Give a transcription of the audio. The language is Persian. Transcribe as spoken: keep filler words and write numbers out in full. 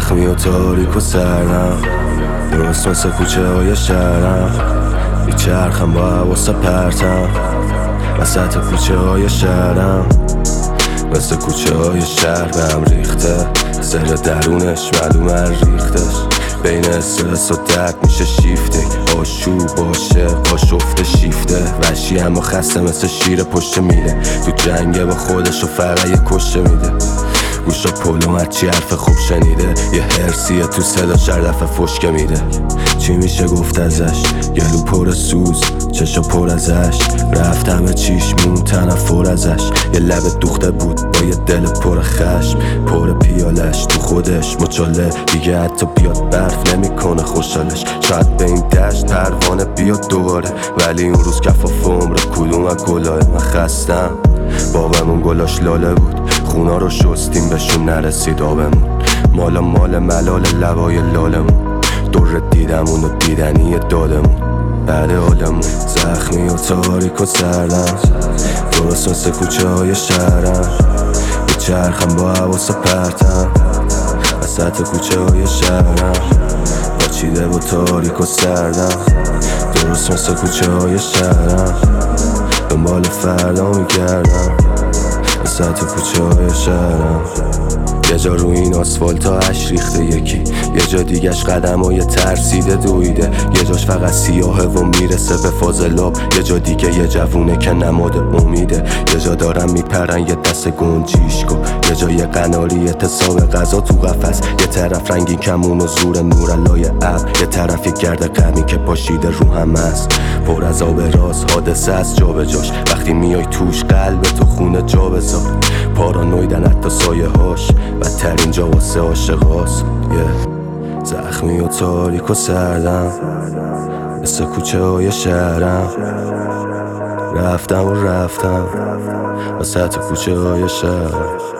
زخمی و تاریک و سردم، درست مثل کوچه های شهرم. میچرخم با حواس پرتم وسط کوچه های شهرم. مثل کوچه های شهر به هم ریخته، سر درونش معلومه ریختش. بین استرس و درد میشه شیفته، آشوب باشه آشفته شیفته. وحشی اما خسته مثل شیر پشت میله، تو جنگه با خودش و فقط یه کشته میده. گوشا پلو هرچی حرف خوب شنیده، یه هرسیه تو صدا هر دفعه فشکه میده. چی میشه گفت ازش؟ گلو پر سوز، چشا پر ازش. رفت همه چیشمون تنفر ازش. یه لب دوخته بود با یه دل پر خشم، پر پیالش تو خودش مچاله. دیگه حتی بیاد برف نمیکنه خوشحالش. شاید به این دشت پروانه بیاد دوباره، ولی اون روز کفاف عمر کدوم از گلای من خستم. باغمون گلاش لاله بود، خونا رو شستیم بهشون نرسید آبمون. مالا مال ملال لبای لالمون، دور دیدمون و دیدنی دادمون. بعد حالمون زخمی و تاریک و سردم، درست مثل کوچه های شهرم. میچرخم با حواس پرتم وسط کوچه های شهرم. پاچیده و تاریک و سردم، درست مثل کوچه های شهرم. دنبال فردا میگردم وسط کوچه های شهرم. یه جا رو این آسفالت ها اش ریخته یکی، یه جا دیگهش قدم های ترسیده دویده. یه جاش فقط سیاهه و میرسه به فاضلاب، یه جا دیگه یه جوونه که نماد امیده. یه جا دارم میپرن یه دست گنجیشکو، یه جا یه قناری اعتصاب غذا تو قفس. یه طرف رنگین کمون و زور نورالای ابر، یه طرف یه گرد غمی که پاشیده رو هم هست. پر از آب راز حادثه از جا به جاش، وقتی میای توش قلب تو خونه جا بذار. پارانویدن حتی سایه هاش، بدتر اینجا واسه عاشقاست. yeah. زخمی و تاریک و سردم، مثل کوچه های شهرم. رفتم و رفتم وسط کوچه های شهرم.